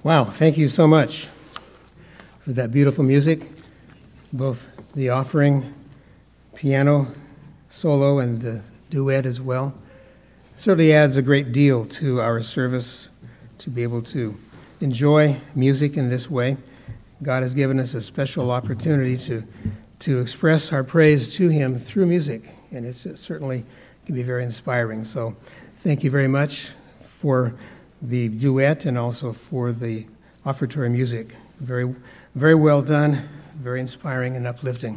Wow, thank you so much for that beautiful music, both the offering, piano, solo, and the duet as well. It certainly adds a great deal to our service to be able to enjoy music in this way. God has given us a special opportunity to express our praise to Him through music, and it certainly can be very inspiring. So thank you very much for the duet and also for the offertory music. Very, very well done, very inspiring and uplifting.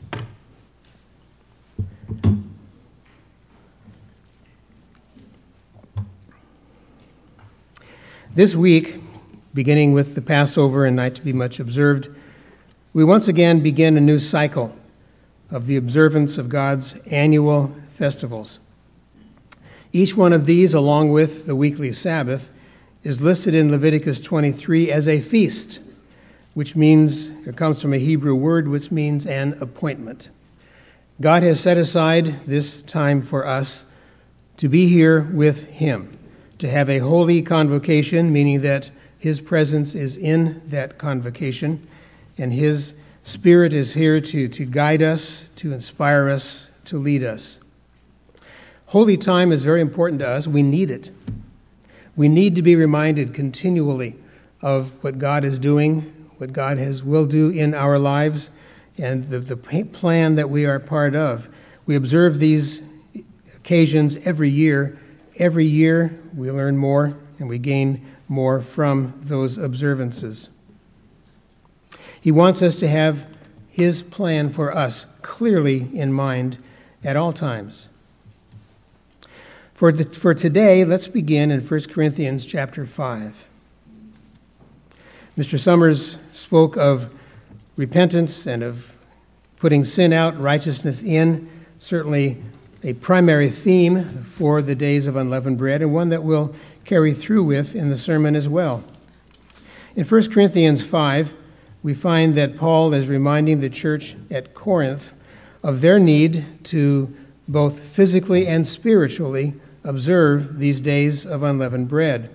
This week, beginning with the Passover and Night to be Much Observed, we once again begin a new cycle of the observance of God's annual festivals. Each one of these, along with the weekly Sabbath, is listed in Leviticus 23 as a feast, which means, it comes from a Hebrew word, which means an appointment. God has set aside this time for us to be here with Him, to have a holy convocation, meaning that His presence is in that convocation, and His Spirit is here to guide us, to inspire us, to lead us. Holy time is very important to us. We need it. We need to be reminded continually of what God is doing, what God will do in our lives, and the plan that we are part of. We observe these occasions every year. Every year we learn more and we gain more from those observances. He wants us to have His plan for us clearly in mind at all times. For today, let's begin in 1 Corinthians chapter 5. Mr. Summers spoke of repentance and of putting sin out, righteousness in, certainly a primary theme for the days of unleavened bread, and one that we'll carry through with in the sermon as well. In 1 Corinthians 5, we find that Paul is reminding the church at Corinth of their need to both physically and spiritually observe these days of unleavened bread.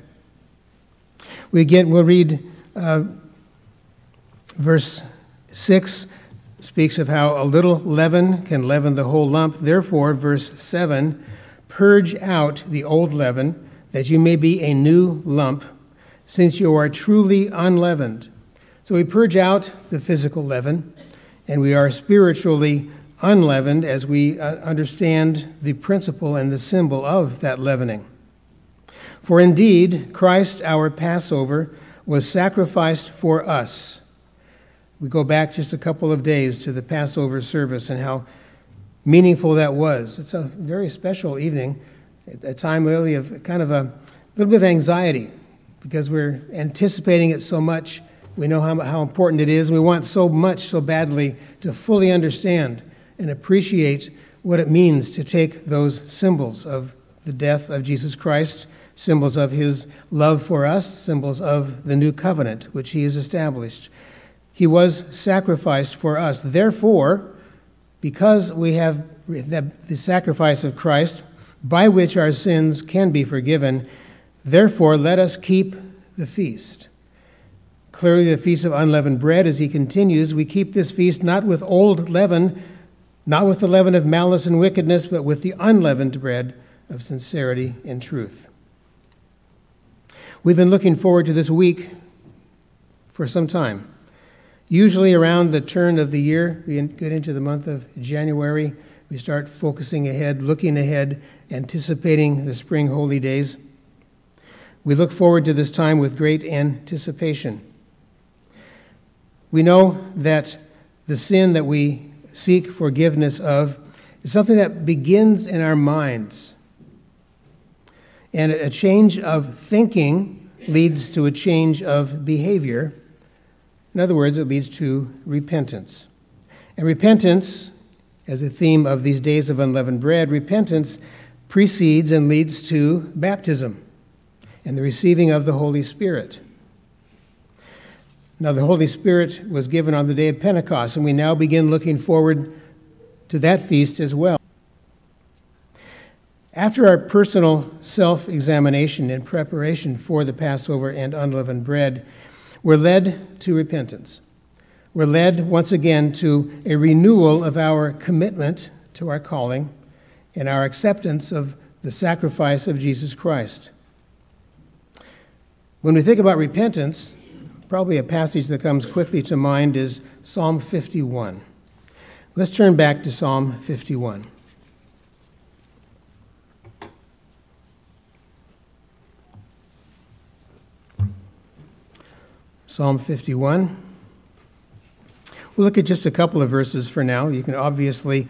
We'll read verse 6 speaks of how a little leaven can leaven the whole lump. Therefore, verse 7, purge out the old leaven, that you may be a new lump, since you are truly unleavened. So we purge out the physical leaven, and we are spiritually unleavened as we understand the principle and the symbol of that leavening. For indeed, Christ, our Passover, was sacrificed for us. We go back just a couple of days to the Passover service and how meaningful that was. It's a very special evening, a time really of kind of a little bit of anxiety because we're anticipating it so much. We know how important it is. We want so much, so badly to fully understand and appreciate what it means to take those symbols of the death of Jesus Christ, symbols of His love for us, symbols of the new covenant which He has established. He was sacrificed for us. Therefore, because we have the sacrifice of Christ, by which our sins can be forgiven, therefore let us keep the feast. Clearly, the Feast of Unleavened Bread, as he continues, we keep this feast not with old leaven, not with the leaven of malice and wickedness, but with the unleavened bread of sincerity and truth. We've been looking forward to this week for some time. Usually around the turn of the year, we get into the month of January, we start focusing ahead, looking ahead, anticipating the spring holy days. We look forward to this time with great anticipation. We know that the sin that we seek forgiveness of is something that begins in our minds. And a change of thinking leads to a change of behavior. In other words, it leads to repentance. And repentance, as a theme of these days of unleavened bread, repentance precedes and leads to baptism and the receiving of the Holy Spirit. Now, the Holy Spirit was given on the day of Pentecost, and we now begin looking forward to that feast as well. After our personal self-examination in preparation for the Passover and unleavened bread, we're led to repentance. We're led once again to a renewal of our commitment to our calling and our acceptance of the sacrifice of Jesus Christ. When we think about repentance, probably a passage that comes quickly to mind is Psalm 51. Let's turn back to Psalm 51. Psalm 51. We'll look at just a couple of verses for now. You can obviously,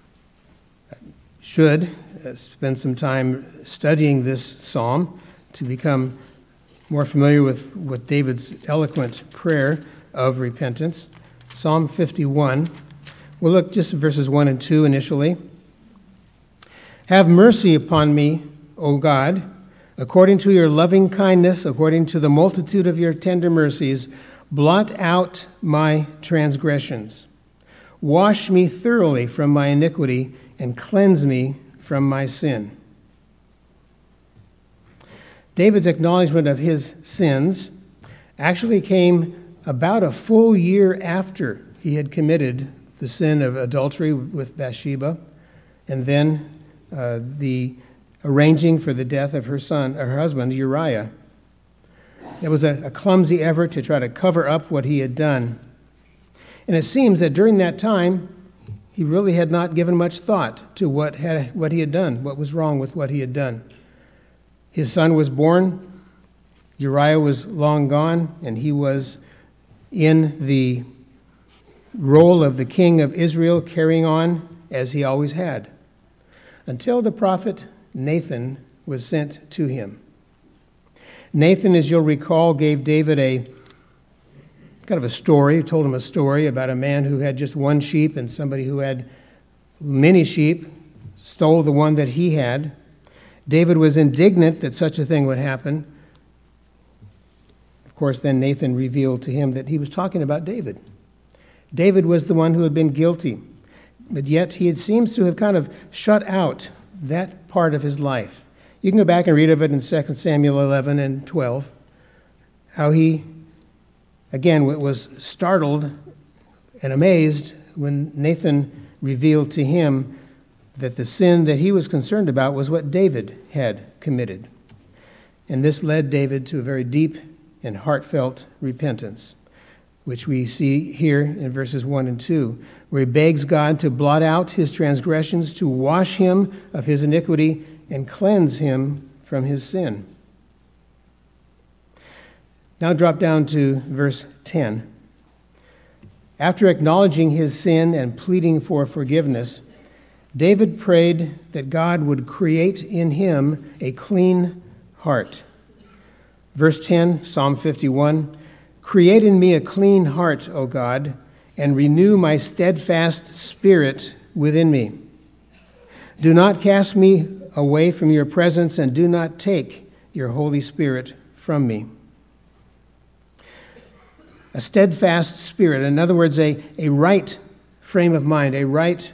should spend some time studying this psalm to become more familiar with David's eloquent prayer of repentance. Psalm 51. We'll look just at verses 1 and 2 initially. Have mercy upon me, O God, according to your loving kindness, according to the multitude of your tender mercies, blot out my transgressions. Wash me thoroughly from my iniquity and cleanse me from my sin. David's acknowledgement of his sins actually came about a full year after he had committed the sin of adultery with Bathsheba, and then the arranging for the death of her husband, Uriah. It was a clumsy effort to try to cover up what he had done. And it seems that during that time, he really had not given much thought to what he had done, what was wrong with what he had done. His son was born, Uriah was long gone, and he was in the role of the king of Israel, carrying on as he always had, until the prophet Nathan was sent to him. Nathan, as you'll recall, gave David a kind of a story, told him a story about a man who had just one sheep and somebody who had many sheep stole the one that he had. David was indignant that such a thing would happen. Of course, then Nathan revealed to him that he was talking about David. David was the one who had been guilty, but yet he seems to have kind of shut out that part of his life. You can go back and read of it in 2 Samuel 11 and 12, how he, again, was startled and amazed when Nathan revealed to him that the sin that he was concerned about was what David had committed. And this led David to a very deep and heartfelt repentance, which we see here in verses 1 and 2, where he begs God to blot out his transgressions, to wash him of his iniquity, and cleanse him from his sin. Now drop down to verse 10. After acknowledging his sin and pleading for forgiveness, David prayed that God would create in him a clean heart. Verse 10, Psalm 51, create in me a clean heart, O God, and renew my steadfast spirit within me. Do not cast me away from your presence, and do not take your Holy Spirit from me. A steadfast spirit, in other words, a right frame of mind, a right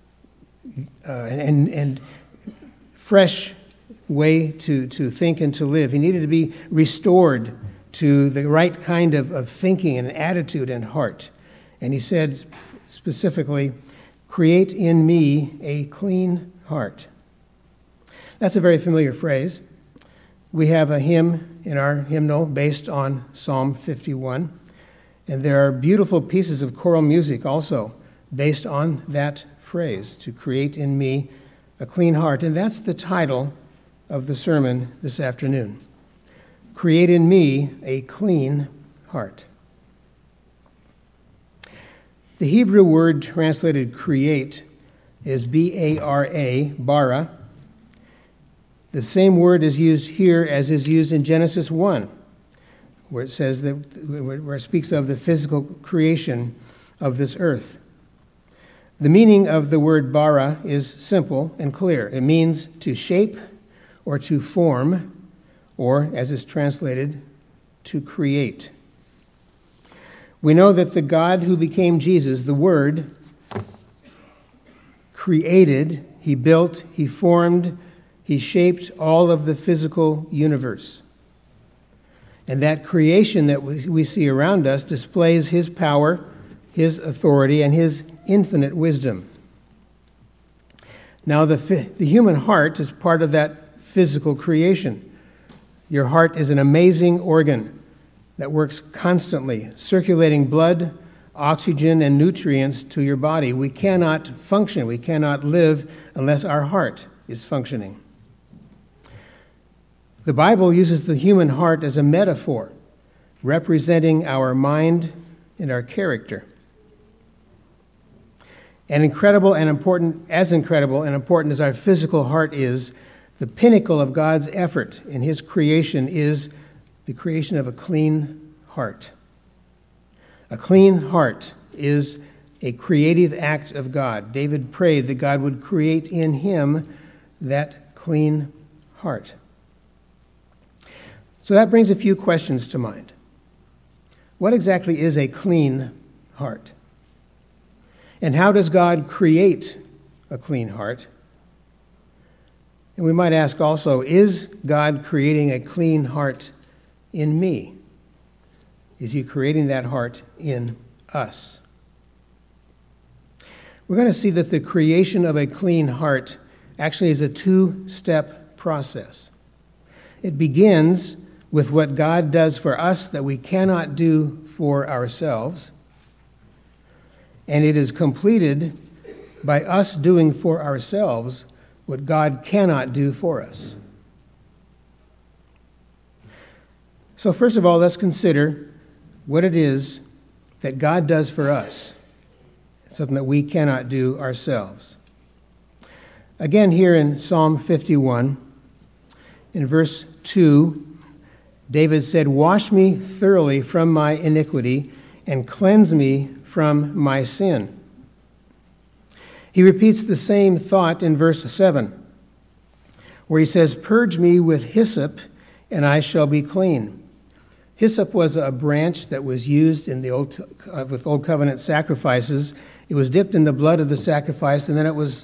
and fresh way to think and to live. He needed to be restored to the right kind of thinking and attitude and heart. And he said specifically, create in me a clean heart. That's a very familiar phrase. We have a hymn in our hymnal based on Psalm 51. And there are beautiful pieces of choral music also based on that phrase, to create in me a clean heart. And that's the title of the sermon this afternoon. Create in me a clean heart. The Hebrew word translated create is B-A-R-A, bara. The same word is used here as is used in Genesis 1, where it says that, where it speaks of the physical creation of this earth. The meaning of the word bara is simple and clear. It means to shape or to form, or, as is translated, to create. We know that the God who became Jesus, the Word, created, he built, he formed, He shaped all of the physical universe. And that creation that we see around us displays his power, his authority, and his infinite wisdom. Now, the human heart is part of that physical creation. Your heart is an amazing organ that works constantly, circulating blood, oxygen, and nutrients to your body. We cannot function, we cannot live unless our heart is functioning. The Bible uses the human heart as a metaphor, representing our mind and our character. And incredible and important as our physical heart is, the pinnacle of God's effort in his creation is the creation of a clean heart. A clean heart is a creative act of God. David prayed that God would create in him that clean heart. So that brings a few questions to mind. What exactly is a clean heart? And how does God create a clean heart? And we might ask also, is God creating a clean heart in me? Is he creating that heart in us? We're going to see that the creation of a clean heart actually is a two-step process. It begins with what God does for us that we cannot do for ourselves, and it is completed by us doing for ourselves what God cannot do for us. So first of all, let's consider what it is that God does for us, something that we cannot do ourselves. Again, here in Psalm 51, in verse 2, David said, "Wash me thoroughly from my iniquity and cleanse me from my sin." He repeats the same thought in verse 7, where he says, "Purge me with hyssop, and I shall be clean." Hyssop was a branch that was used in the with Old Covenant sacrifices. It was dipped in the blood of the sacrifice, and then it was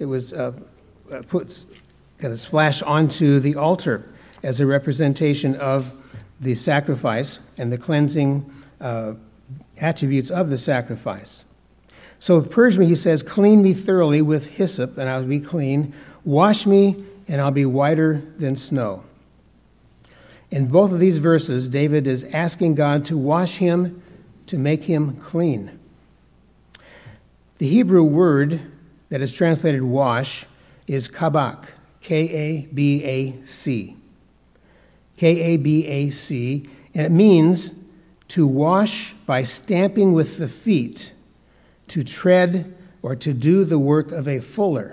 put kind of splashed onto the altar as a representation of the sacrifice and the cleansing attributes of the sacrifice. So purge me, he says, clean me thoroughly with hyssop, and I'll be clean. Wash me, and I'll be whiter than snow. In both of these verses, David is asking God to wash him, to make him clean. The Hebrew word that is translated wash is kabak, K-A-B-A-C. K-A-B-A-C, and it means to wash by stamping with the feet, to tread or to do the work of a fuller.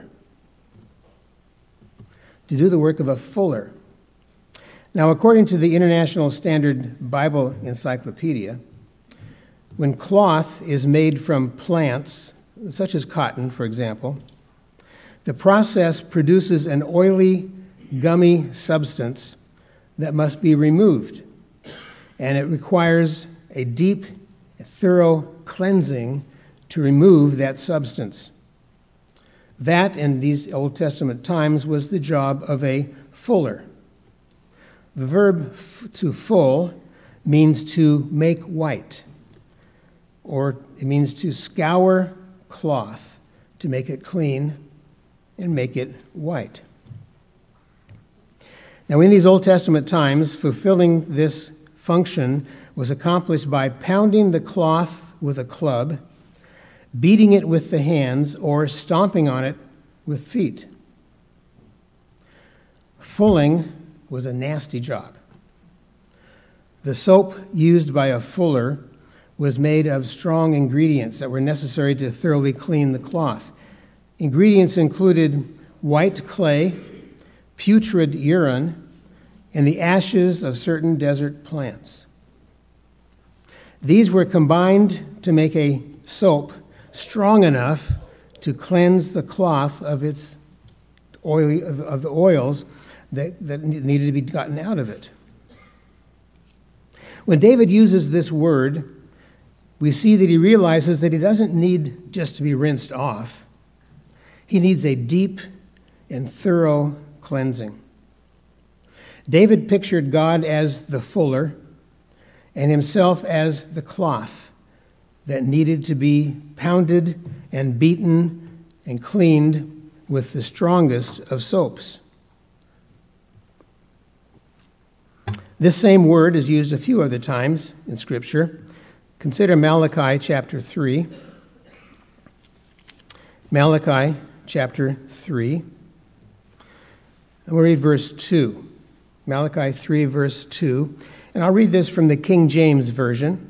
To do the work of a fuller. Now, according to the International Standard Bible Encyclopedia, when cloth is made from plants, such as cotton, for example, the process produces an oily, gummy substance that must be removed, and it requires a deep, thorough cleansing to remove that substance. That, in these Old Testament times, was the job of a fuller. The verb to full means to make white, or it means to scour cloth, to make it clean and make it white. Now, in these Old Testament times, fulfilling this function was accomplished by pounding the cloth with a club, beating it with the hands, or stomping on it with feet. Fulling was a nasty job. The soap used by a fuller was made of strong ingredients that were necessary to thoroughly clean the cloth. Ingredients included white clay, putrid urine, and the ashes of certain desert plants. These were combined to make a soap strong enough to cleanse the cloth of its of the oils that needed to be gotten out of it. When David uses this word, we see that he realizes that he doesn't need just to be rinsed off. He needs a deep and thorough cleansing. David pictured God as the fuller and himself as the cloth that needed to be pounded and beaten and cleaned with the strongest of soaps. This same word is used a few other times in Scripture. Consider Malachi chapter 3. Malachi chapter 3. And we'll read verse 2. Malachi 3, verse 2. And I'll read this from the King James Version,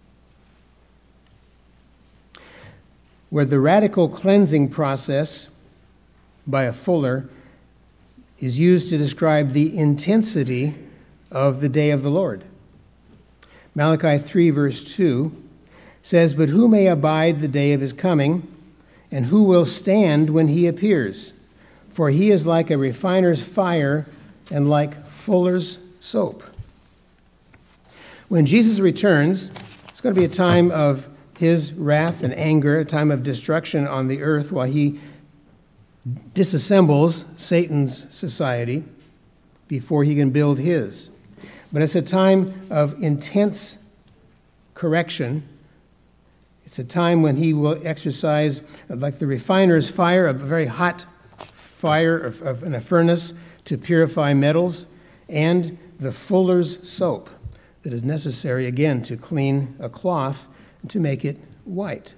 where the radical cleansing process by a fuller is used to describe the intensity of the day of the Lord. Malachi 3, verse 2 says, "But who may abide the day of his coming, and who will stand when he appears? For he is like a refiner's fire and like fuller's soap." When Jesus returns, it's going to be a time of his wrath and anger, a time of destruction on the earth while he disassembles Satan's society before he can build his. But it's a time of intense correction. It's a time when he will exercise, like the refiner's fire, a very hot fire in a furnace to purify metals, and the fuller's soap that is necessary, again, to clean a cloth and to make it white.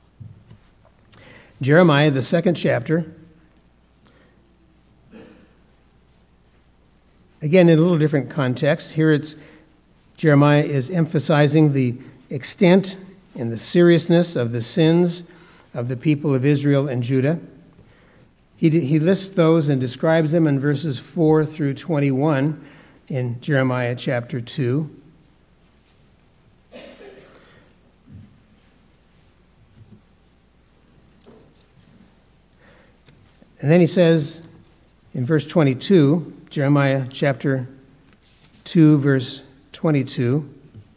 Jeremiah, the 2nd chapter, again, in a little different context. Here Jeremiah is emphasizing the extent and the seriousness of the sins of the people of Israel and Judah. He lists those and describes them in verses 4 through 21 in Jeremiah chapter 2. And then he says in verse 22, Jeremiah chapter 2, verse 22,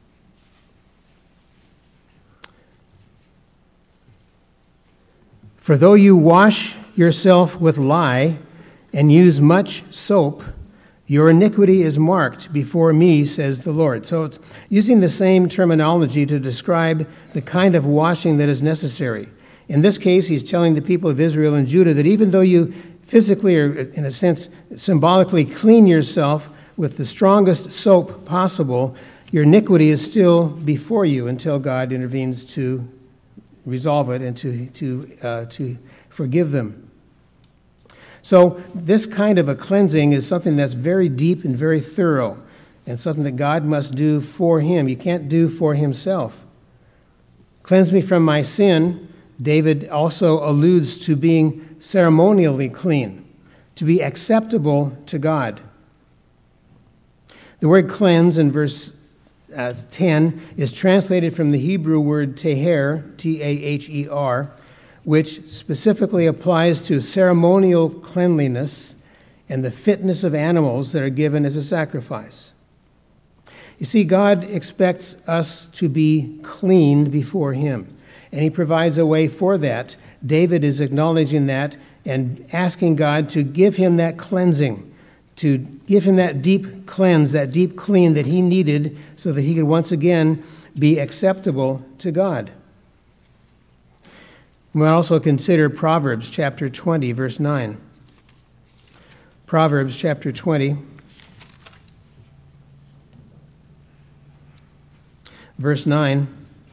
"For though you wash yourself with lye and use much soap, your iniquity is marked before me, says the Lord." So it's using the same terminology to describe the kind of washing that is necessary. In this case, he's telling the people of Israel and Judah that even though you physically or, in a sense, symbolically clean yourself with the strongest soap possible, your iniquity is still before you until God intervenes to resolve it and to forgive them. So this kind of a cleansing is something that's very deep and very thorough, and something that God must do for him. He can't do for himself. "Cleanse me from my sin," David also alludes to being ceremonially clean, to be acceptable to God. The word cleanse in verse 10 is translated from the Hebrew word teher, T-A-H-E-R, which specifically applies to ceremonial cleanliness and the fitness of animals that are given as a sacrifice. You see, God expects us to be cleaned before him, and he provides a way for that. David is acknowledging that and asking God to give him that cleansing, to give him that deep cleanse, that deep clean that he needed so that he could once again be acceptable to God. We'll also consider Proverbs chapter 20, verse 9. Proverbs chapter 20, verse 9.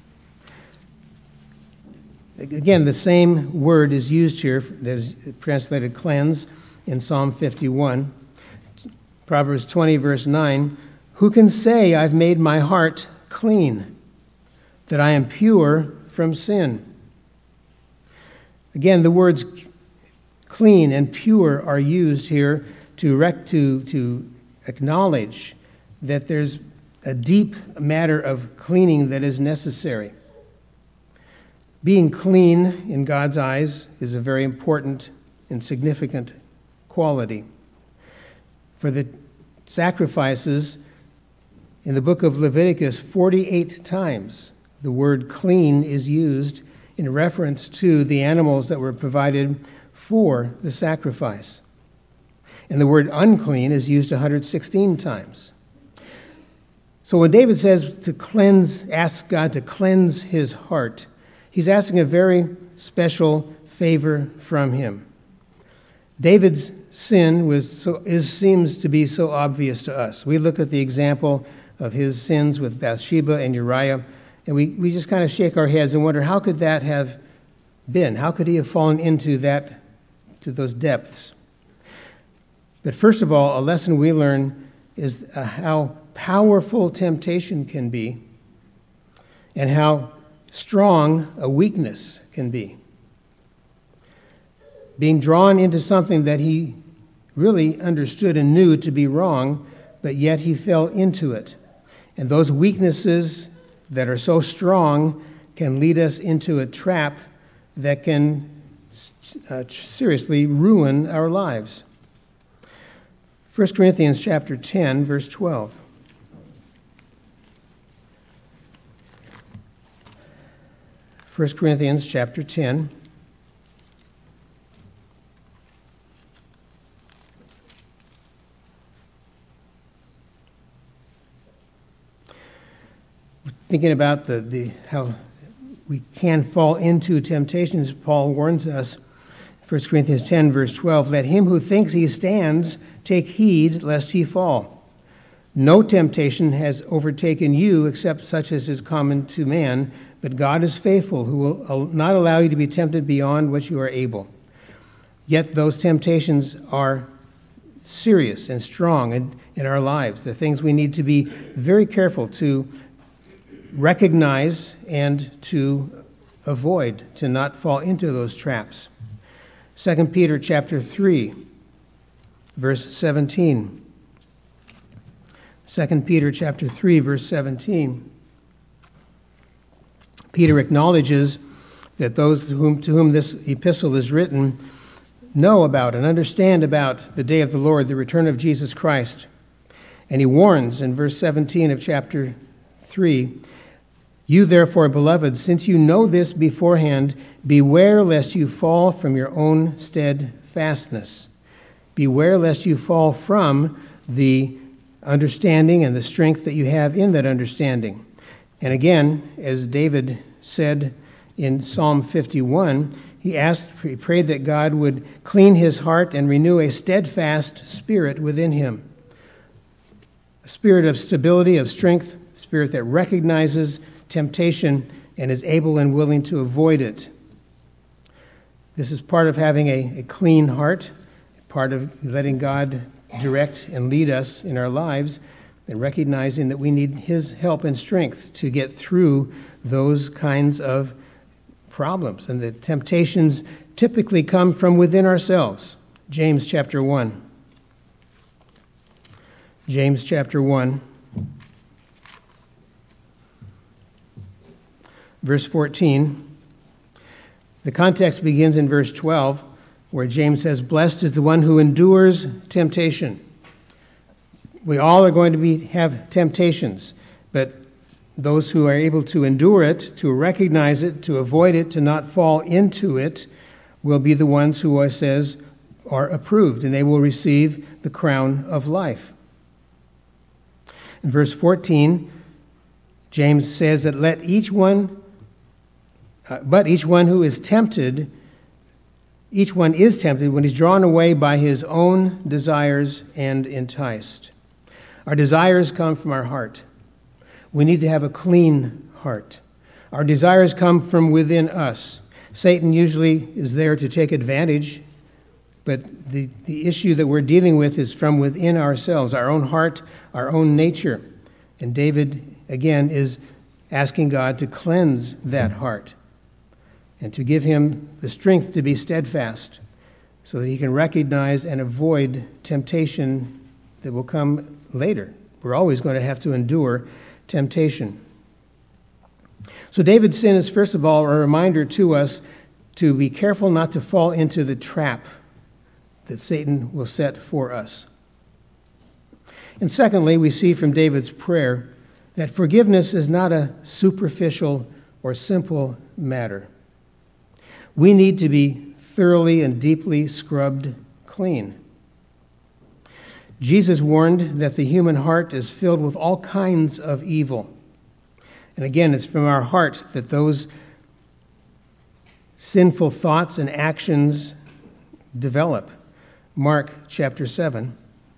Again, the same word is used here that is translated cleanse in Psalm 51. Proverbs 20, verse 9. "Who can say, I've made my heart clean, that I am pure from sin?" Again, the words clean and pure are used here to acknowledge that there's a deep matter of cleaning that is necessary. Being clean in God's eyes is a very important and significant quality. For the sacrifices in the book of Leviticus, 48 times the word clean is used in reference to the animals that were provided for the sacrifice. And the word unclean is used 116 times. So when David says to cleanse, ask God to cleanse his heart, he's asking a very special favor from him. David's sin seems to be so obvious to us. We look at the example of his sins with Bathsheba and Uriah, and we just kind of shake our heads and wonder, how could that have been? How could he have fallen into those depths? But first of all, a lesson we learn is how powerful temptation can be and how strong a weakness can be. Being drawn into something that he really understood and knew to be wrong, but yet he fell into it. And those weaknesses that are so strong can lead us into a trap that can seriously ruin our lives. 1 Corinthians chapter 10, verse 12. 1 Corinthians chapter 10. Thinking about how we can fall into temptations, Paul warns us, 1 Corinthians 10, verse 12, let him who thinks he stands take heed lest he fall. No temptation has overtaken you except such as is common to man, but God is faithful, who will not allow you to be tempted beyond what you are able. Yet those temptations are serious and strong in our lives. They're things we need to be very careful to recognize and to avoid, to not fall into those traps. 2 Peter chapter 3, verse 17. 2 Peter chapter 3, verse 17. Peter acknowledges that those to whom this epistle is written know about and understand about the day of the Lord, the return of Jesus Christ. And he warns in verse 17 of chapter 3, you therefore, beloved, since you know this beforehand, beware lest you fall from your own steadfastness. Beware lest you fall from the understanding and the strength that you have in that understanding. And again, as David said in Psalm 51, he prayed that God would clean his heart and renew a steadfast spirit within him. A spirit of stability, of strength, a spirit that recognizes temptation and is able and willing to avoid it. This is part of having a clean heart, part of letting God direct and lead us in our lives, and recognizing that we need his help and strength to get through those kinds of problems. And the temptations typically come from within ourselves. James chapter 1. James chapter 1. Verse 14, the context begins in verse 12, where James says, blessed is the one who endures temptation. We all are going to have temptations, but those who are able to endure it, to recognize it, to avoid it, to not fall into it, will be the ones who, it says, are approved, and they will receive the crown of life. In verse 14, James says that but each one is tempted when he's drawn away by his own desires and enticed. Our desires come from our heart. We need to have a clean heart. Our desires come from within us. Satan usually is there to take advantage, but the issue that we're dealing with is from within ourselves, our own heart, our own nature. And David, again, is asking God to cleanse that heart and to give him the strength to be steadfast so that he can recognize and avoid temptation that will come later. We're always going to have to endure temptation. So David's sin is, first of all, a reminder to us to be careful not to fall into the trap that Satan will set for us. And secondly, we see from David's prayer that forgiveness is not a superficial or simple matter. We need to be thoroughly and deeply scrubbed clean. Jesus warned that the human heart is filled with all kinds of evil. And again, it's from our heart that those sinful thoughts and actions develop. Mark chapter 7.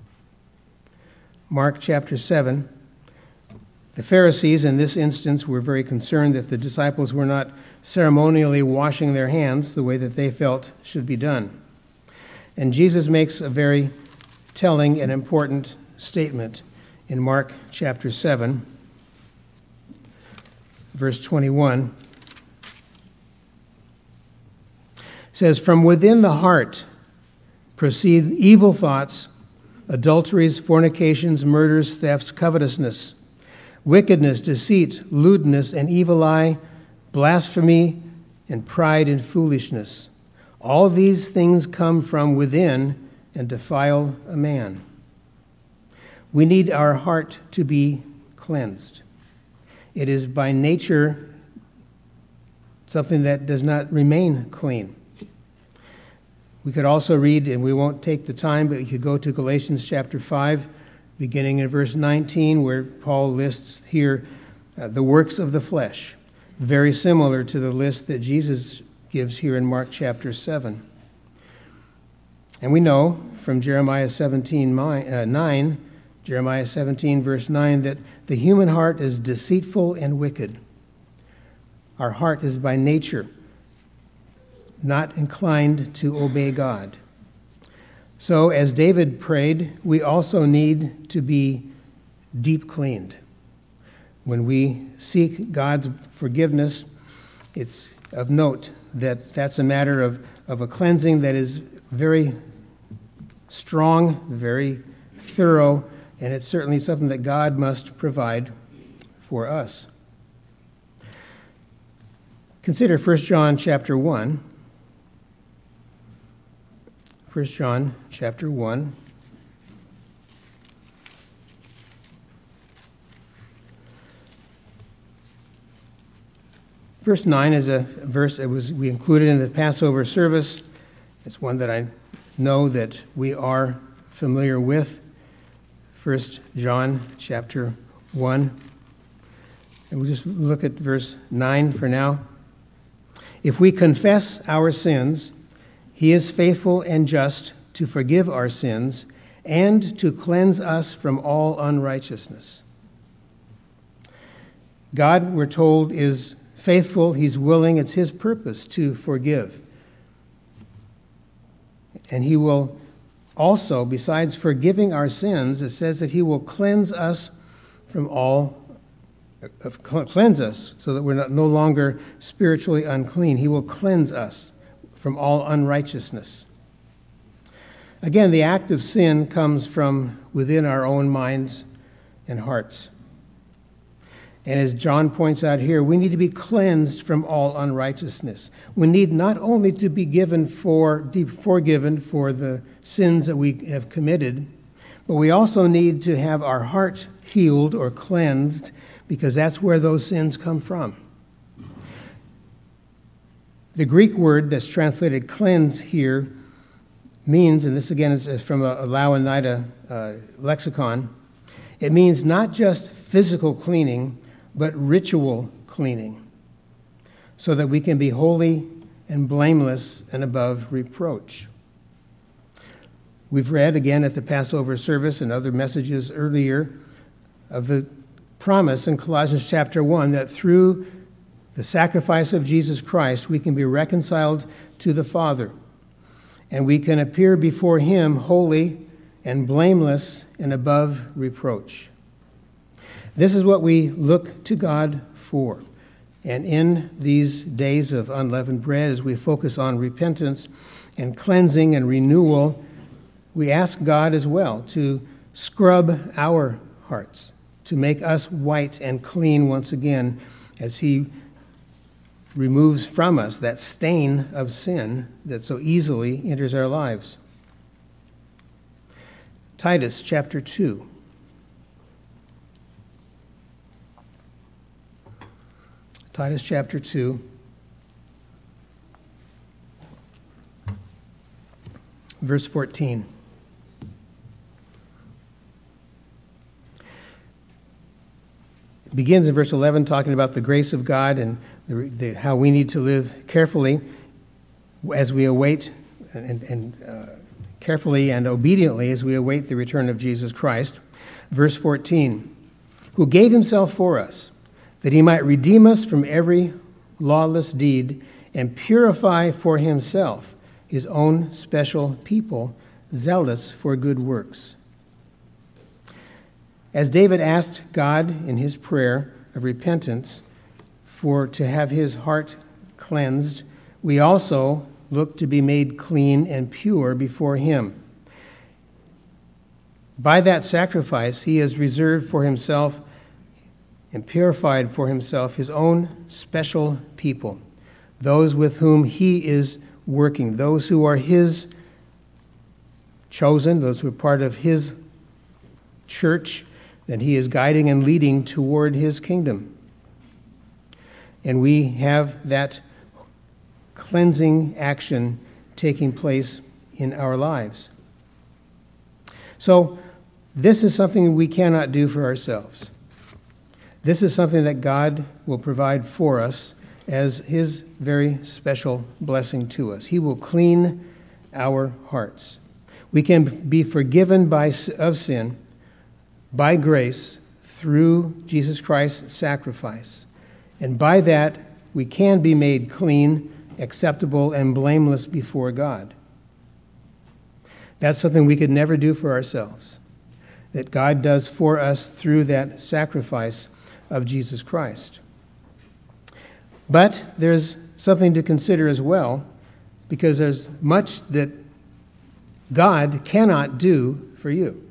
Mark chapter 7. The Pharisees in this instance were very concerned that the disciples were not ceremonially washing their hands the way that they felt should be done. And Jesus makes a very telling and important statement in Mark chapter 7, verse 21. It says, "From within the heart proceed evil thoughts, adulteries, fornications, murders, thefts, covetousness, wickedness, deceit, lewdness, and evil eye, blasphemy, and pride and foolishness. All these things come from within and defile a man." We need our heart to be cleansed. It is by nature something that does not remain clean. We could also read, and we won't take the time, but you could go to Galatians chapter 5, beginning in verse 19, where Paul lists here the works of the flesh, very similar to the list that Jesus gives here in Mark chapter 7. And we know from Jeremiah 17, Jeremiah 17, verse 9, that the human heart is deceitful and wicked. Our heart is by nature not inclined to obey God. So, as David prayed, we also need to be deep cleaned. When we seek God's forgiveness, it's of note that that's a matter of a cleansing that is very strong, very thorough, and it's certainly something that God must provide for us. Consider 1 John chapter 1. 1 John chapter 1. Verse 9 is a verse that we included in the Passover service. It's one that I know that we are familiar with. 1 John chapter 1. And we'll just look at verse 9 for now. "If we confess our sins, He is faithful and just to forgive our sins and to cleanse us from all unrighteousness." God, we're told, is faithful. He's willing. It's His purpose to forgive. And He will also, besides forgiving our sins, it says that He will cleanse us from all, cleanse us so that we're no longer spiritually unclean. He will cleanse us from all unrighteousness. Again, the act of sin comes from within our own minds and hearts. And as John points out here, we need to be cleansed from all unrighteousness. We need not only to be forgiven for the sins that we have committed, but we also need to have our heart healed or cleansed, because that's where those sins come from. The Greek word that's translated cleanse here means, and this again is from a Louw-Nida lexicon, it means not just physical cleaning, but ritual cleaning, so that we can be holy and blameless and above reproach. We've read again at the Passover service and other messages earlier of the promise in Colossians chapter 1 that through the sacrifice of Jesus Christ, we can be reconciled to the Father, and we can appear before Him holy and blameless and above reproach. This is what we look to God for. And in these days of unleavened bread, as we focus on repentance and cleansing and renewal, we ask God as well to scrub our hearts, to make us white and clean once again as He removes from us that stain of sin that so easily enters our lives. Titus chapter 2. Titus chapter 2, verse 14. begins in verse 11 talking about the grace of God and how we need to live carefully as we await and carefully and obediently as we await the return of Jesus Christ. Verse 14, who gave himself for us, that he might redeem us from every lawless deed and purify for himself his own special people, zealous for good works. As David asked God in his prayer of repentance to have his heart cleansed, we also look to be made clean and pure before him. By that sacrifice, he has reserved for himself and purified for himself his own special people, those with whom he is working, those who are his chosen, those who are part of his church that he is guiding and leading toward his kingdom. And we have that cleansing action taking place in our lives. So this is something we cannot do for ourselves. This is something that God will provide for us as his very special blessing to us. He will clean our hearts. We can be forgiven of sin by grace through Jesus Christ's sacrifice. And by that, we can be made clean, acceptable, and blameless before God. That's something we could never do for ourselves, that God does for us through that sacrifice of Jesus Christ. But there's something to consider as well, because there's much that God cannot do for you.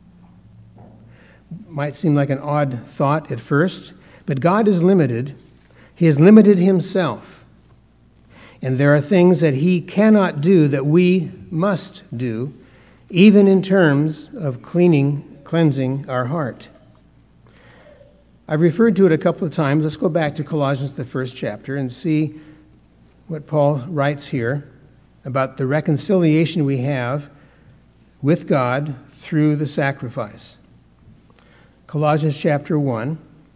Might seem like an odd thought at first, but God is limited. He has limited himself. And there are things that he cannot do that we must do, even in terms of cleansing our heart. I've referred to it a couple of times. Let's go back to Colossians, the first chapter, and see what Paul writes here about the reconciliation we have with God through the sacrifice. Colossians chapter 1.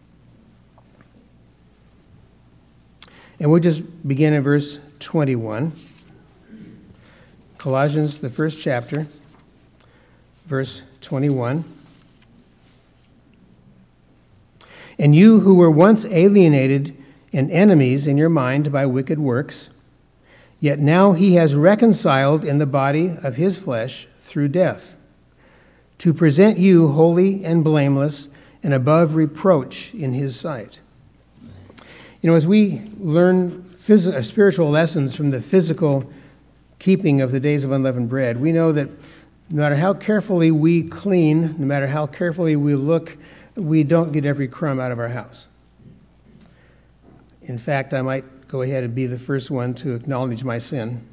And we'll just begin in verse 21. Colossians, the first chapter, verse 21. And you who were once alienated and enemies in your mind by wicked works, yet now he has reconciled in the body of his flesh through death, to present you holy and blameless and above reproach in his sight. You know, as we learn spiritual lessons from the physical keeping of the days of unleavened bread, we know that no matter how carefully we clean, no matter how carefully we look, we don't get every crumb out of our house. In fact, I might go ahead and be the first one to acknowledge my sin.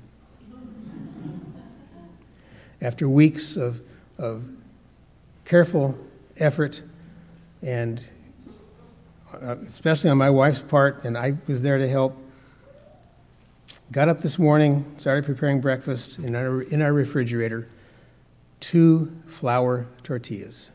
After weeks of careful effort, and especially on my wife's part, and I was there to help, got up this morning, started preparing breakfast in our refrigerator, 2 flour tortillas.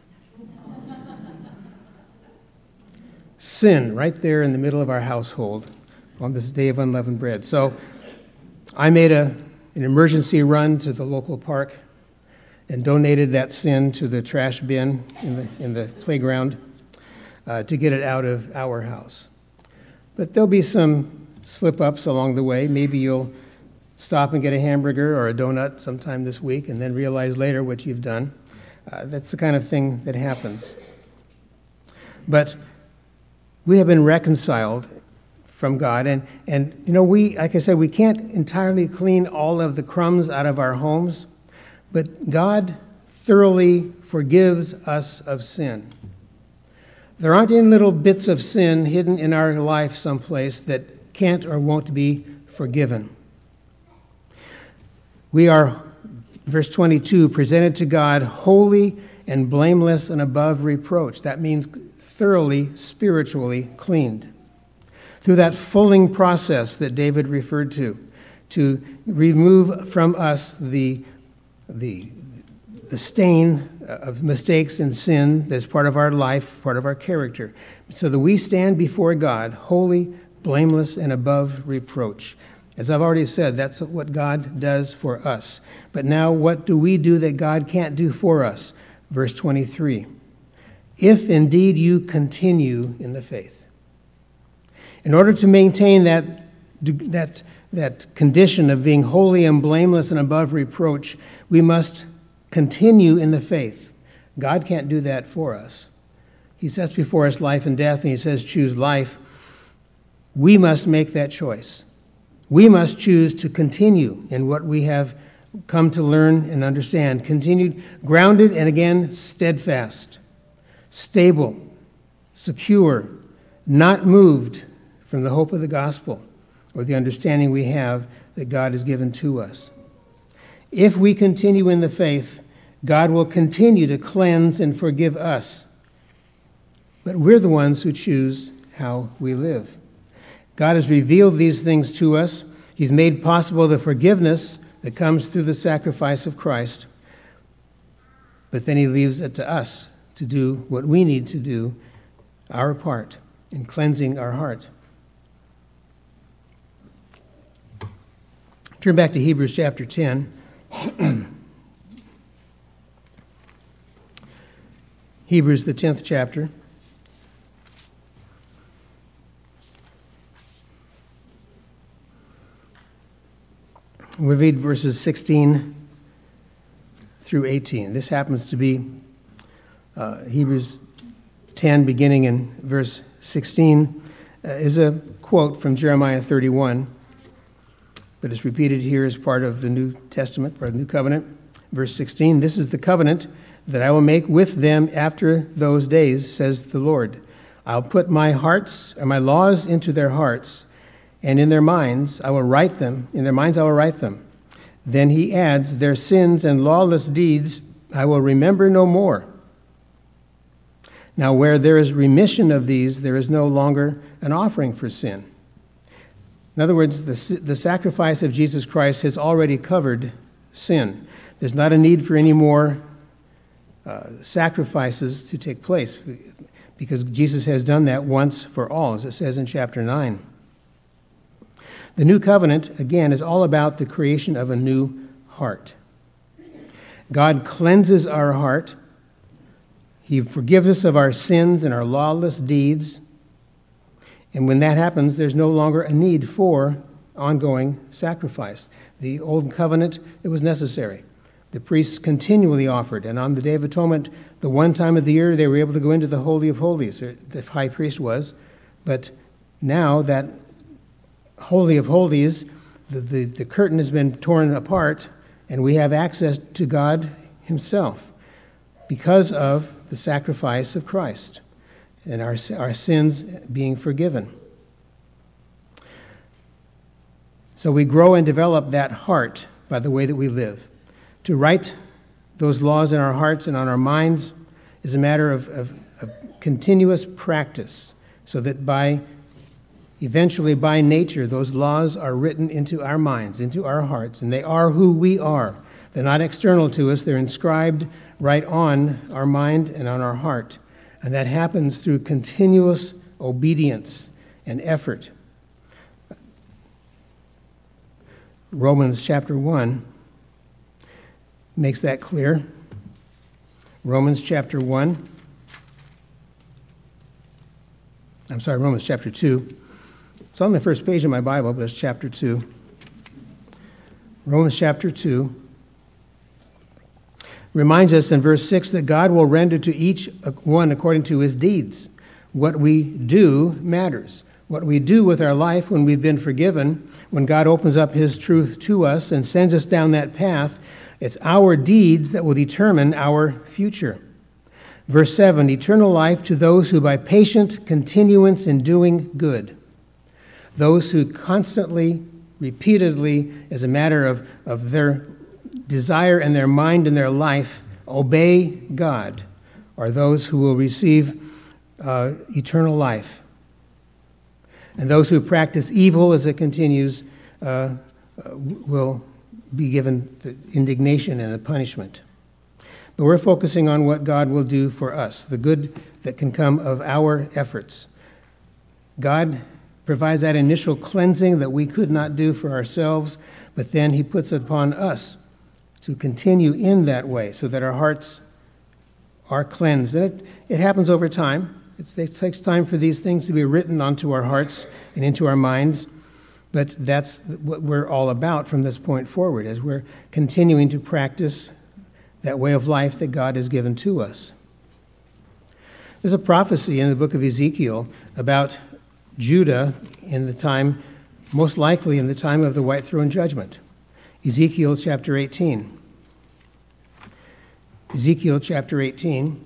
Sin right there in the middle of our household on this day of unleavened bread. So I made an emergency run to the local park and donated that sin to the trash bin in the playground to get it out of our house. But there'll be some slip-ups along the way. Maybe you'll stop and get a hamburger or a donut sometime this week and then realize later what you've done. That's the kind of thing that happens. But we have been reconciled from God. And you know, like I said, we can't entirely clean all of the crumbs out of our homes, but God thoroughly forgives us of sin. There aren't any little bits of sin hidden in our life someplace that can't or won't be forgiven. We are, verse 22, presented to God holy and blameless and above reproach. That means thoroughly spiritually cleaned. Through that fulling process that David referred to remove from us the stain of mistakes and sin that's part of our life, part of our character, so that we stand before God holy, blameless, and above reproach. As I've already said, that's what God does for us. But now what do we do that God can't do for us? Verse 23. If indeed you continue in the faith. In order to maintain that condition of being holy and blameless and above reproach, we must continue in the faith. God can't do that for us. He sets before us life and death, and he says, choose life. We must make that choice. We must choose to continue in what we have come to learn and understand. Continued, grounded, and again, steadfast, stable, secure, not moved from the hope of the gospel or the understanding we have that God has given to us. If we continue in the faith, God will continue to cleanse and forgive us. But we're the ones who choose how we live. God has revealed these things to us. He's made possible the forgiveness that comes through the sacrifice of Christ. But then he leaves it to us to do what we need to do, our part in cleansing our heart. Turn back to Hebrews chapter 10. Hebrews, the 10th chapter. We read verses 16 through 18. This happens to be Hebrews 10, beginning in verse 16, is a quote from Jeremiah 31, but it's repeated here as part of the New Testament, part of the New Covenant. Verse 16, this is the covenant that I will make with them after those days, says the Lord. I'll put my laws into their hearts, and in their minds I will write them. In their minds I will write them. Then he adds, their sins and lawless deeds I will remember no more. Now where there is remission of these, there is no longer an offering for sin. In other words, the sacrifice of Jesus Christ has already covered sin. There's not a need for any more sacrifices to take place because Jesus has done that once for all, as it says in chapter 9. The new covenant, again, is all about the creation of a new heart. God cleanses our heart. He forgives us of our sins and our lawless deeds. And when that happens, there's no longer a need for ongoing sacrifice. The old covenant, it was necessary. The priests continually offered, and on the Day of Atonement, the one time of the year, they were able to go into the Holy of Holies, or the high priest was. But now that Holy of Holies, the curtain has been torn apart, and we have access to God himself because of the sacrifice of Christ and our sins being forgiven. So we grow and develop that heart by the way that we live. To write those laws in our hearts and on our minds is a matter of continuous practice, so that eventually by nature, those laws are written into our minds, into our hearts, and they are who we are. They're not external to us. They're inscribed right on our mind and on our heart. And that happens through continuous obedience and effort. Romans chapter 1 makes that clear. Romans chapter 2. It's on the first page of my Bible, but it's chapter 2. Romans chapter 2 reminds us in verse 6 that God will render to each one according to his deeds. What we do matters. What we do with our life when we've been forgiven, when God opens up his truth to us and sends us down that path, it's our deeds that will determine our future. Verse 7, eternal life to those who by patient continuance in doing good. Those who constantly, repeatedly, as a matter of their desire and their mind and their life, obey God, are those who will receive eternal life. And those who practice evil, as it continues, will be given the indignation and the punishment. But we're focusing on what God will do for us, the good that can come of our efforts. God provides that initial cleansing that we could not do for ourselves, but then he puts it upon us to continue in that way so that our hearts are cleansed. And it happens over time. It takes time for these things to be written onto our hearts and into our minds, but that's what we're all about from this point forward, as we're continuing to practice that way of life that God has given to us. There's a prophecy in the book of Ezekiel about Judah in the time, most likely in the time of the white throne judgment. Ezekiel chapter 18. Ezekiel chapter 18.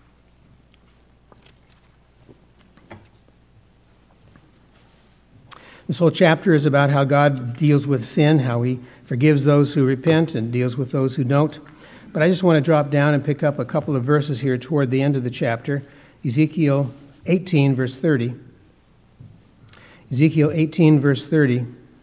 This whole chapter is about how God deals with sin, how he forgives those who repent and deals with those who don't. But I just want to drop down and pick up a couple of verses here toward the end of the chapter. Ezekiel 18, verse 30. Ezekiel 18, verse 30.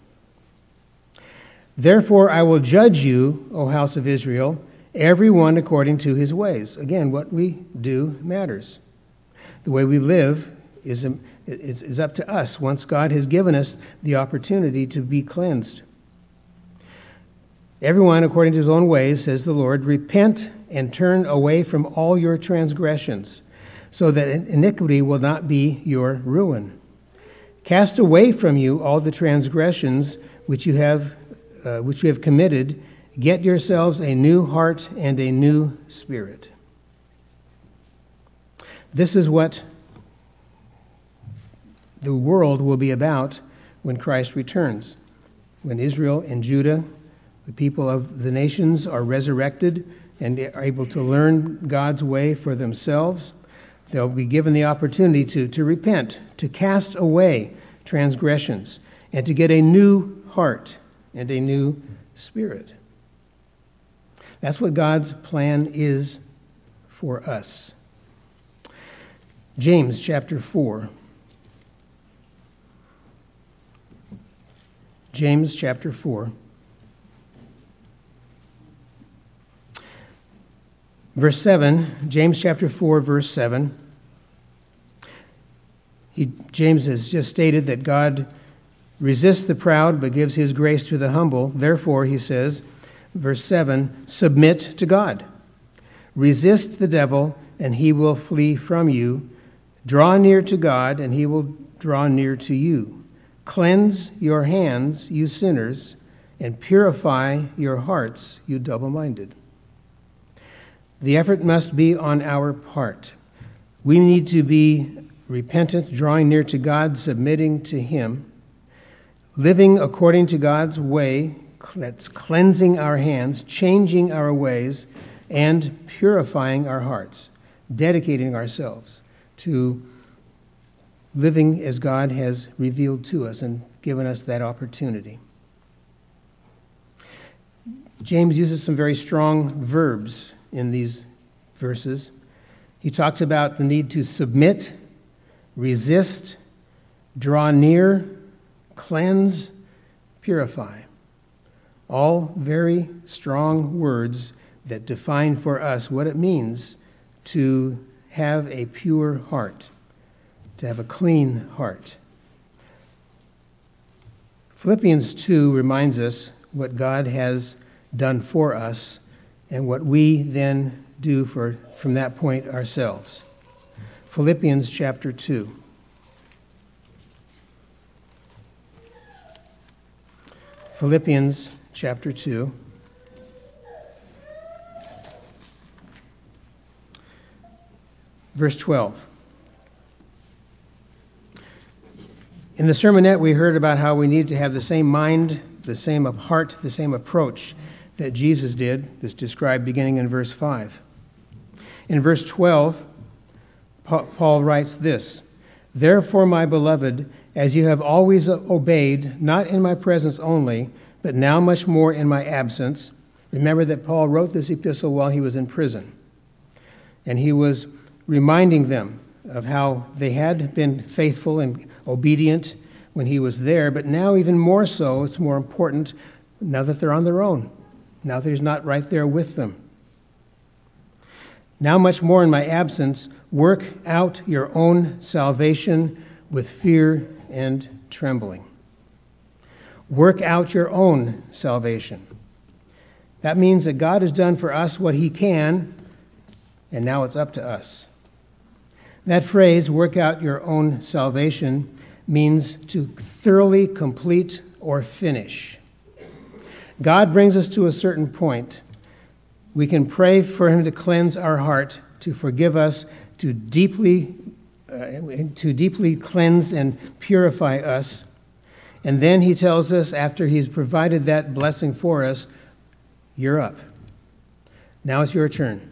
Therefore I will judge you, O house of Israel, every one according to his ways. Again, what we do matters. The way we live is up to us once God has given us the opportunity to be cleansed. Everyone according to his own ways, says the Lord, repent and turn away from all your transgressions, so that iniquity will not be your ruin. Cast away from you all the transgressions which you have committed. Get yourselves a new heart and a new spirit. This is what the world will be about when Christ returns. When Israel and Judah, the people of the nations, are resurrected and are able to learn God's way for themselves, they'll be given the opportunity to repent, to cast away transgressions, and to get a new heart and a new spirit. That's what God's plan is for us. James chapter 4. James chapter 4. Verse 7, James chapter 4, verse 7. James has just stated that God resists the proud but gives his grace to the humble. Therefore, he says, verse 7, submit to God. Resist the devil, and he will flee from you. Draw near to God, and he will draw near to you. Cleanse your hands, you sinners, and purify your hearts, you double-minded. The effort must be on our part. We need to be repentant, drawing near to God, submitting to him, living according to God's way. That's cleansing our hands, changing our ways, and purifying our hearts, dedicating ourselves to living as God has revealed to us and given us that opportunity. James uses some very strong verbs in these verses. He talks about the need to submit, resist, draw near, cleanse, purify. All very strong words that define for us what it means to have a pure heart, to have a clean heart. Philippians 2 reminds us what God has done for us and what we then do from that point ourselves. Philippians chapter 2. Philippians chapter 2. Verse 12. In the sermonette, we heard about how we need to have the same mind, the same heart, the same approach that Jesus did. This described beginning in verse 5. In verse 12, Paul writes this, "Therefore, my beloved, as you have always obeyed, not in my presence only, but now much more in my absence." Remember that Paul wrote this epistle while he was in prison. And he was reminding them of how they had been faithful and obedient when he was there, but now even more so, it's more important now that they're on their own, now that he's not right there with them. Now much more in my absence, work out your own salvation with fear and trembling. Work out your own salvation. That means that God has done for us what he can, and now it's up to us. That phrase, work out your own salvation, means to thoroughly complete or finish. God brings us to a certain point. We can pray for him to cleanse our heart, to forgive us, to deeply cleanse and purify us. And then he tells us, after he's provided that blessing for us, you're up. Now it's your turn.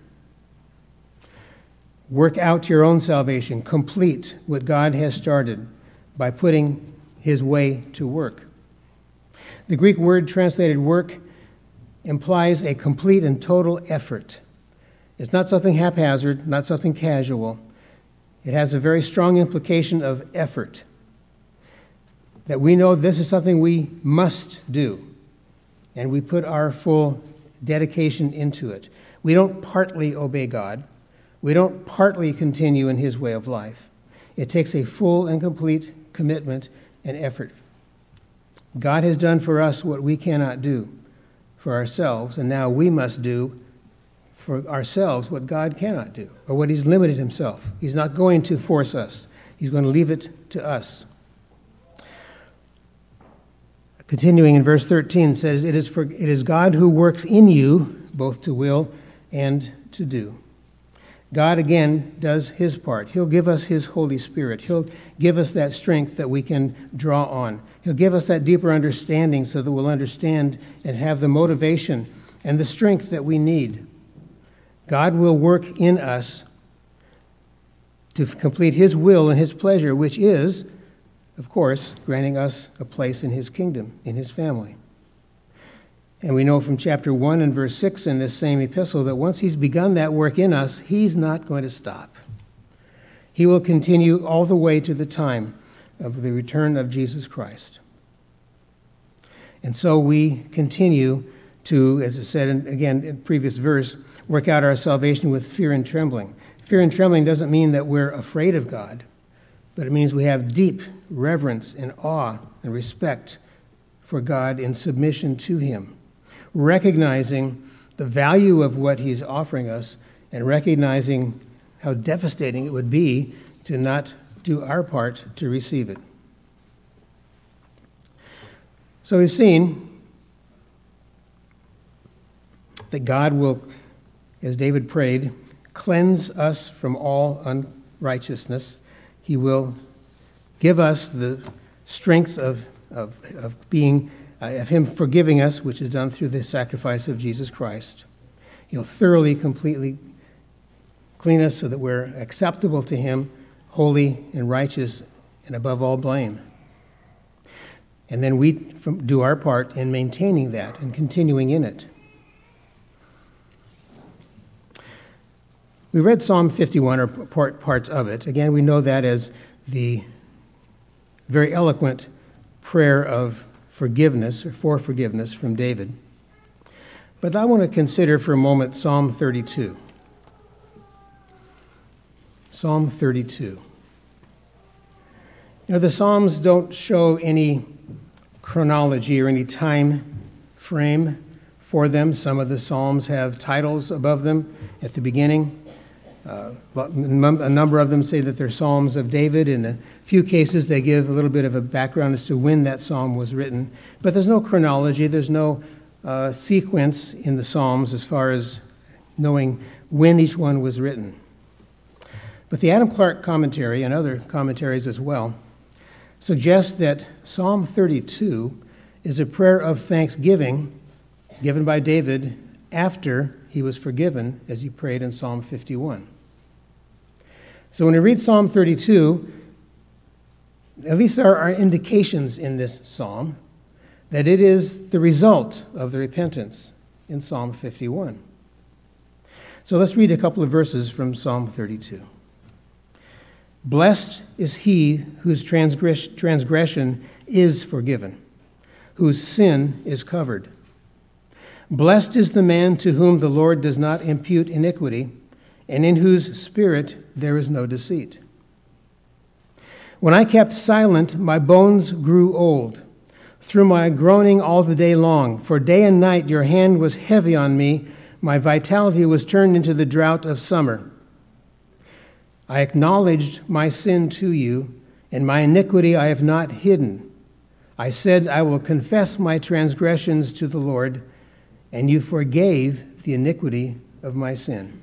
Work out your own salvation. Complete what God has started by putting his way to work. The Greek word translated work implies a complete and total effort. It's not something haphazard, not something casual. It has a very strong implication of effort, that we know this is something we must do, and we put our full dedication into it. We don't partly obey God. We don't partly continue in his way of life. It takes a full and complete commitment and effort. God has done for us what we cannot do for ourselves, and now we must do for ourselves what God cannot do, or what he's limited himself. He's not going to force us. He's going to leave it to us. Continuing in verse 13 says, it is God who works in you, both to will and to do. God, again, does his part. He'll give us his Holy Spirit. He'll give us that strength that we can draw on. He'll give us that deeper understanding so that we'll understand and have the motivation and the strength that we need. God will work in us to complete his will and his pleasure, which is, of course, granting us a place in his kingdom, in his family. And we know from chapter 1 and verse 6 in this same epistle that once he's begun that work in us, he's not going to stop. He will continue all the way to the time of the return of Jesus Christ. And so we continue to, as it said again in previous verse, work out our salvation with fear and trembling. Fear and trembling doesn't mean that we're afraid of God, but it means we have deep reverence and awe and respect for God in submission to him, recognizing the value of what he's offering us and recognizing how devastating it would be to not do our part to receive it. So we've seen that God will, as David prayed, cleanse us from all unrighteousness. He will give us the strength of him forgiving us, which is done through the sacrifice of Jesus Christ. He'll thoroughly, completely clean us so that we're acceptable to him, holy and righteous, and above all blame. And then we do our part in maintaining that and continuing in it. We read Psalm 51, or parts of it. Again, we know that as the very eloquent prayer of forgiveness, or for forgiveness, from David. But I want to consider for a moment Psalm 32. Psalm 32. The Psalms don't show any chronology or any time frame for them. Some of the Psalms have titles above them at the beginning. A number of them say that they're Psalms of David. In a few cases, they give a little bit of a background as to when that psalm was written. But there's no chronology. There's no sequence in the Psalms as far as knowing when each one was written. But the Adam Clarke commentary, and other commentaries as well, suggest that Psalm 32 is a prayer of thanksgiving given by David after he was forgiven, as he prayed in Psalm 51. So when we read Psalm 32, at least there are indications in this psalm that it is the result of the repentance in Psalm 51. So let's read a couple of verses from Psalm 32. Blessed is he whose transgression is forgiven, whose sin is covered. Blessed is the man to whom the Lord does not impute iniquity, and in whose spirit there is no deceit. When I kept silent, my bones grew old, through my groaning all the day long. For day and night your hand was heavy on me. My vitality was turned into the drought of summer. I acknowledged my sin to you, and my iniquity I have not hidden. I said, I will confess my transgressions to the Lord, and you forgave the iniquity of my sin.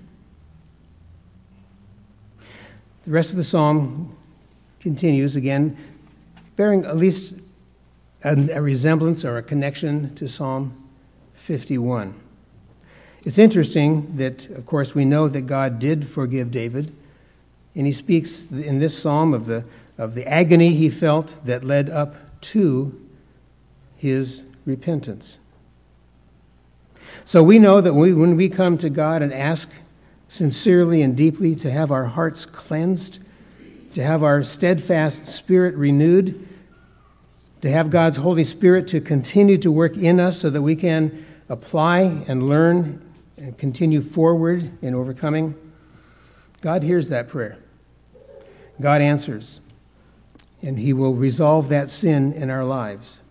The rest of the psalm continues again, bearing at least a resemblance or a connection to Psalm 51. It's interesting that, of course, we know that God did forgive David, and he speaks in this psalm of the agony he felt that led up to his repentance. So we know that when we come to God and ask sincerely and deeply to have our hearts cleansed, to have our steadfast spirit renewed, to have God's Holy Spirit to continue to work in us so that we can apply and learn and continue forward in overcoming, God hears that prayer. God answers, and he will resolve that sin in our lives.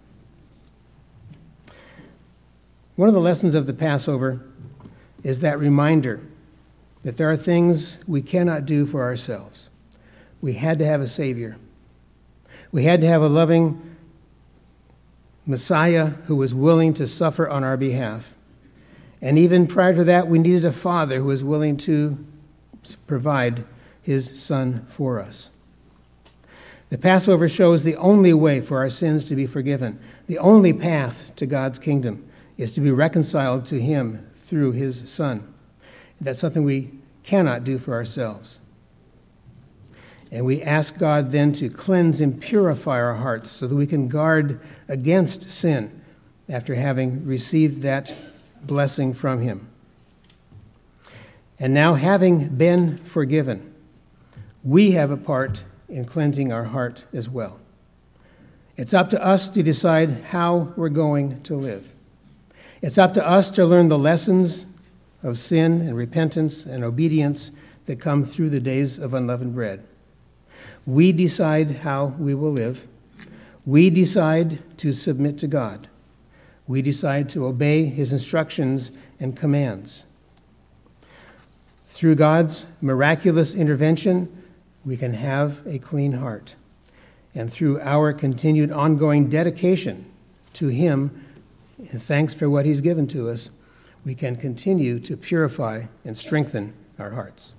One of the lessons of the Passover is that reminder that there are things we cannot do for ourselves. We had to have a Savior. We had to have a loving Messiah who was willing to suffer on our behalf. And even prior to that, we needed a Father who was willing to provide his Son for us. The Passover shows the only way for our sins to be forgiven. The only path to God's kingdom is to be reconciled to him through his Son. That's something we cannot do for ourselves. And we ask God then to cleanse and purify our hearts so that we can guard against sin after having received that blessing from him. And now, having been forgiven, we have a part in cleansing our heart as well. It's up to us to decide how we're going to live. It's up to us to learn the lessons of sin and repentance and obedience that come through the days of unleavened bread. We decide how we will live. We decide to submit to God. We decide to obey his instructions and commands. Through God's miraculous intervention, we can have a clean heart. And through our continued ongoing dedication to him, and thanks for what he's given to us, we can continue to purify and strengthen our hearts.